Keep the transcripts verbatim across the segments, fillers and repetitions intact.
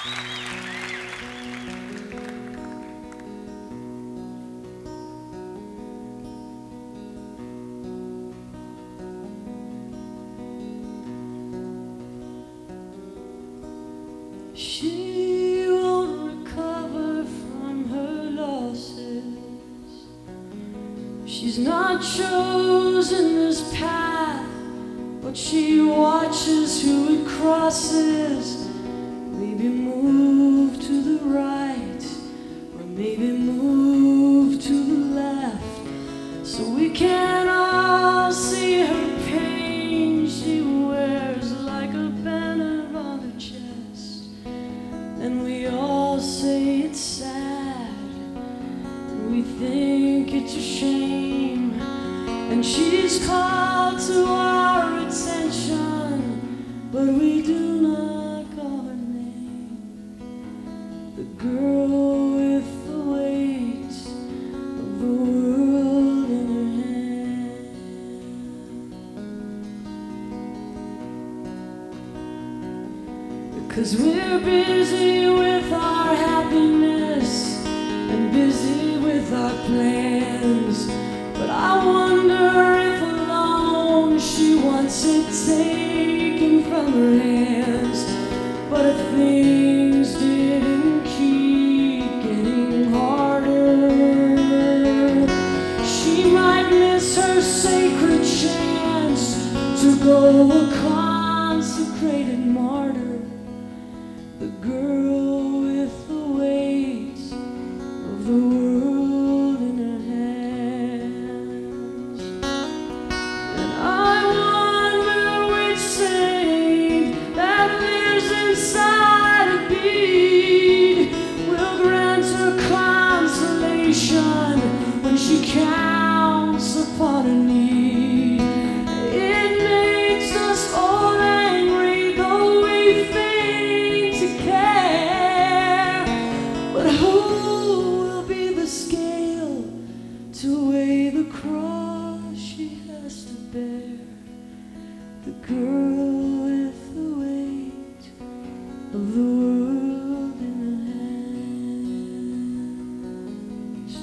She won't recover from her losses. She's not chosen this path, but she watches who it crosses. Maybe move to the right, or maybe move to the left, so we can all see her pain. She wears like a banner on her chest, and we all say it's sad, and we think it's a shame, and she's called to our attention, but we do not call her name. The girl with the weight of the world in her hand. 'Cause we're busy with our happiness and busy with our plans, but I wonder if alone she wants it taken from her hands. But if things didn't keep getting harder, she might miss her sacred chance to go a consecrated martyr. The girl with the weight of the world in her hands. And I wonder which saint that lives inside a bead will grant her consolation when she counts upon her need. It makes us all angry, though we feign to care. But who will be the scale to weigh the cross she has to bear? The girl with the weight of the world in her hands.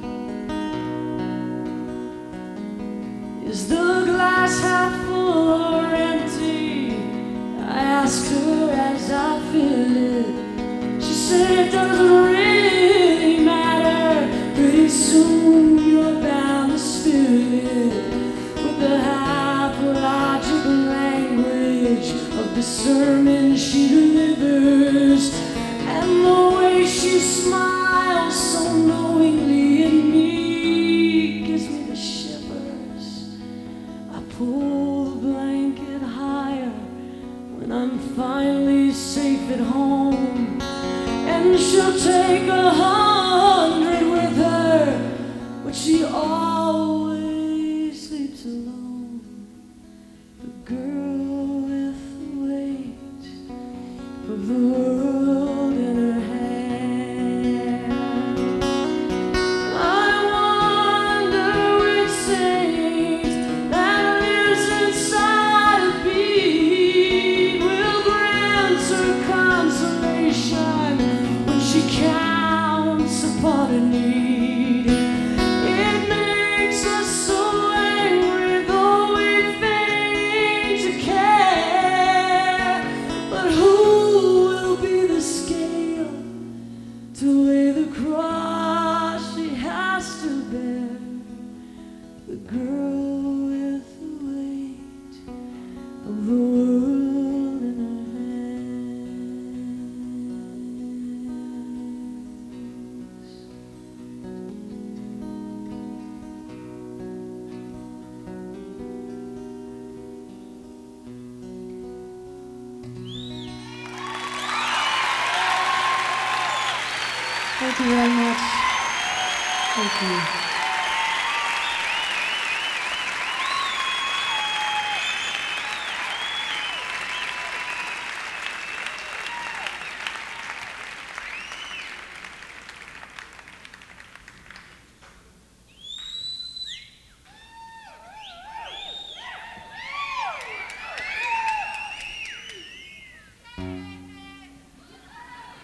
Is the glass half full or empty? I ask her as I fill it. She said it doesn't really matter. Pretty soon you're bound to spill it with the half-logical language of the sermon she delivers, and the way she smiles so knowingly at me gives me the shivers. I pull the blanket higher when I'm finally safe at home, and she'll take a hundred with her, but she always sleeps alone. The girl with the weight of the world in her hand. I wonder which saint that lives inside a bead will grant her consolation when she counts upon her need. It makes us so angry, though we feign to care. But who will be the scale to weigh the cross she has to bear? The girl with the weight of the world in her hands. Thank you very much. Thank you.